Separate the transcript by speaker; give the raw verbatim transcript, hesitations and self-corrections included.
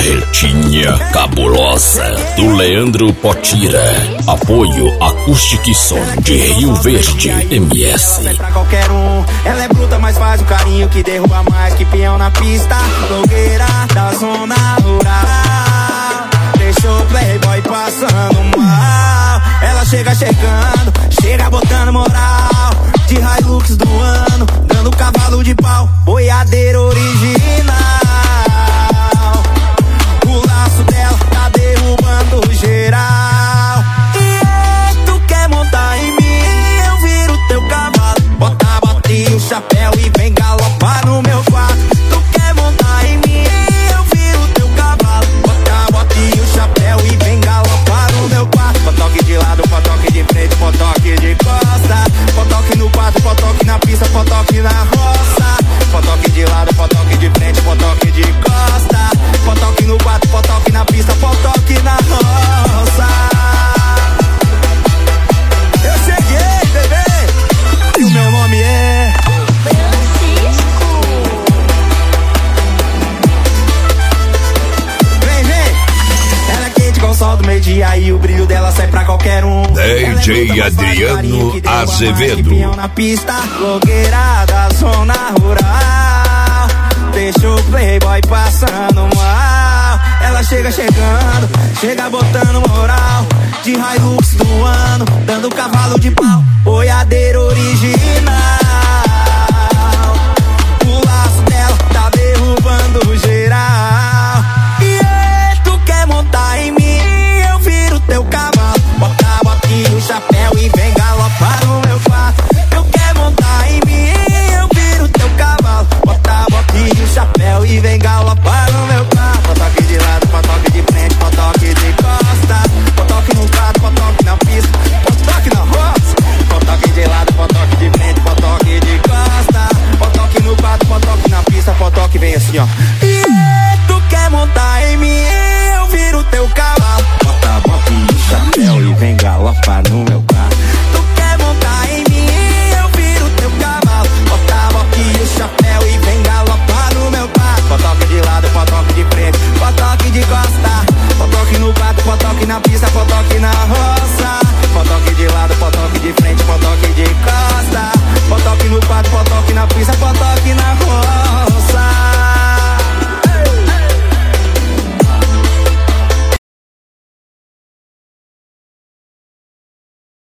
Speaker 1: Carretinha cabulosa do Leandro Potira. Apoio Acoustic Som de Rio Verde M S.
Speaker 2: Pra qualquer um, ela é bruta, mas faz o carinho que derruba mais que peão na pista. Blogueira da zona rural, deixou o playboy passando mal. Ela chega chegando, chega botando moral. De Hilux do ano, dando cavalo de pau. Boiadeira original. O laço dela tá derrubando geral. E tu quer montar em mim, eu viro teu cavalo. Bota a bota e o chapéu e vem galopar no meu quarto. Tu quer montar em mim, eu viro teu cavalo. Bota a bota e o chapéu e vem galopar no meu quarto. Potoque de lado, potoque de frente, potoque de costa. Potoque no quarto, potoque na pista, potoque na roça. Potoque de lado, potoque de frente, potoque de costa. Potoque no quarto, potoque na pista, potoque na roça. Eu cheguei, bebê, e o meu nome é
Speaker 3: Francisco.
Speaker 2: Vem, vem. Ela é quente com o sol do meio-dia e o brilho dela sai pra qualquer um.
Speaker 1: D J Adriano Azevedo.
Speaker 2: Na pista, blogueira da zona rural, deixou o playboy passando mal. Ela chega chegando, chega botando moral. De Hilux do ano, dando cavalo de pau. Boiadeira original. O laço dela tá derrubando geral. E tu quer montar em mim, eu viro teu cavalo. Bota a bota e o chapéu e vem galopar no meu quarto. Eu quero montar em mim, eu viro teu cavalo. Bota a bota e o chapéu e vem galopar no meu quarto. Potoque de lado, potoque de frente, potoque de costa. Potoque no quarto, potoque na pista, potoque na roça. Potoque de lado, potoque de frente, potoque de costa. Potoque no quarto, potoque na pista, potoque vem assim, ó. E tu quer montar em mim, eu viro teu cavalo. Bota a bota e o chapéu e vem galopar no meu